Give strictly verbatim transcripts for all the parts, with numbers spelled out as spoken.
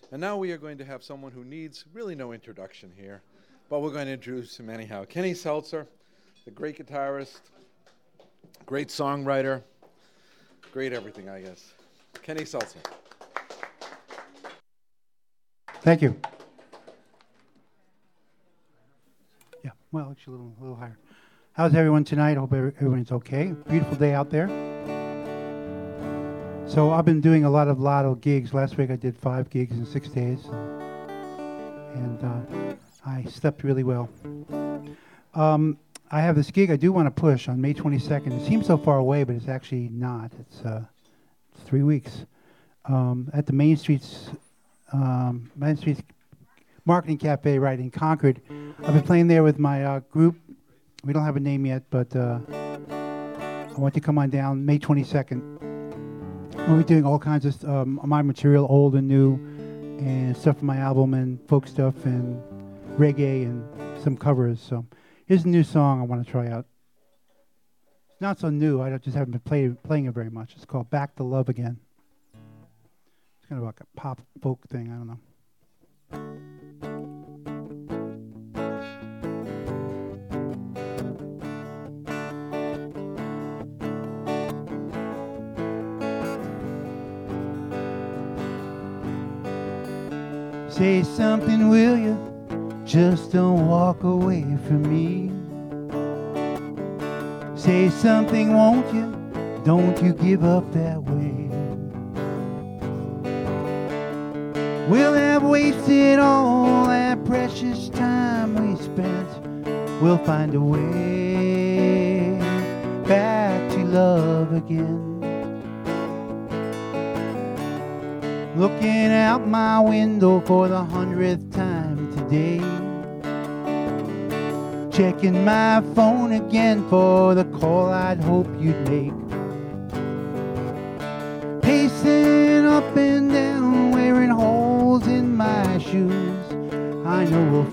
And now we are going to have someone who needs really no introduction here, but we're going to introduce him anyhow. Kenny Seltzer, the great guitarist, great songwriter, great everything, I guess. Kenny Seltzer. Thank you. Yeah, well, actually a little, a little higher. How's everyone tonight? Hope everyone's okay. Beautiful day out there. So I've been doing a lot of lotto gigs. Last week I did five gigs in six days. And uh, I slept really well. Um, I have this gig I do want to push on May twenty-second. It seems so far away, but it's actually not. It's uh, three weeks. Um, at the Main Street's um, Main Street's Marketing Cafe right in Concord. I've been playing there with my uh, group. We don't have a name yet, but uh, I want you to come on down May twenty-second. We'll be doing all kinds of um, my material, old and new, and stuff from my album, and folk stuff, and reggae, and some covers. So here's a new song I want to try out. It's not so new. I just haven't been play, playing it very much. It's called Back to Love Again. It's kind of like a pop folk thing. I don't know. Say something, will you? Just don't walk away from me. Say something, won't you? Don't you give up that way. We'll have wasted all that precious time we spent. We'll find a way back to love again. Looking out my window for the hundredth time today. Checking my phone again for the call I'd hope you'd make. Pacing up and down, wearing holes in my shoes. I know we'll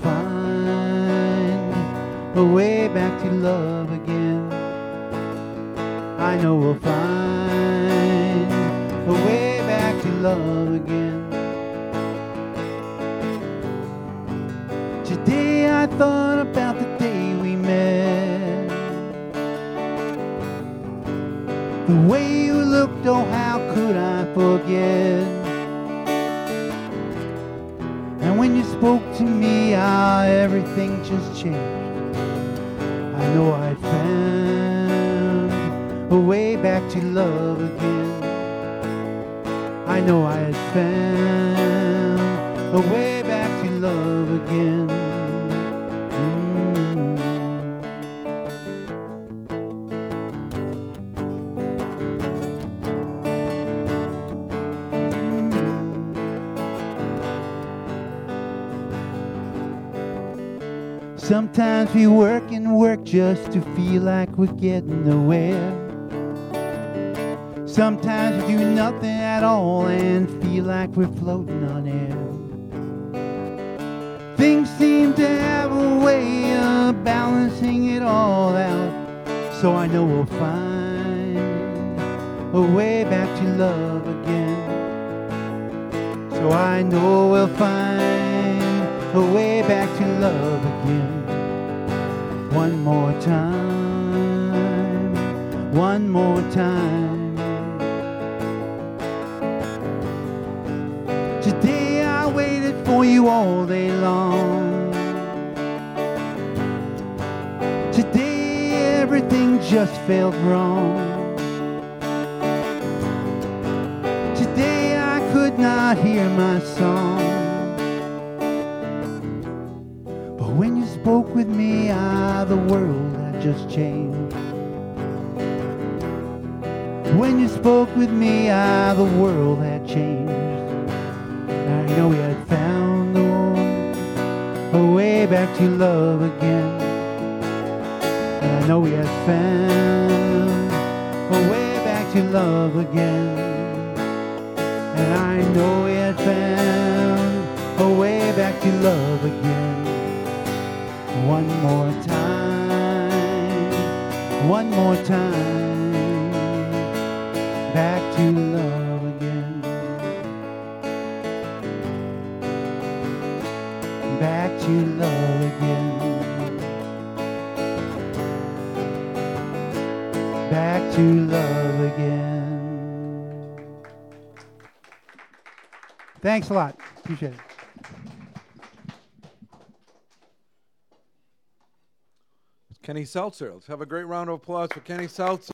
find a way back to love again. I know we'll find a way back to love again. Today I thought about the day we met. The way you looked, oh how could I forget? And when you spoke to me, ah, everything just changed. I know I'd found a way back to love again. I know I had found a way back to love again. Mm. Mm. Sometimes we work and work just to feel like we're getting nowhere. Sometimes we do nothing at all and feel like we're floating on air. Things seem to have a way of balancing it all out. So I know we'll find a way back to love again. So I know we'll find a way back to love again. One more time, one more time. Today I waited for you all day long. Today everything just felt wrong. Today I could not hear my song. But when you spoke with me, ah, the world had just changed. When you spoke with me, ah, the world had changed. I know we had found a, a way back to love again. And I know we had found a way back to love again. And I know we had found a way back to love again. One more time, one more time, back to love again. back to love again. Back to love again. Thanks a lot. Appreciate it. Kenny Seltzer. Let's have a great round of applause for Kenny Seltzer.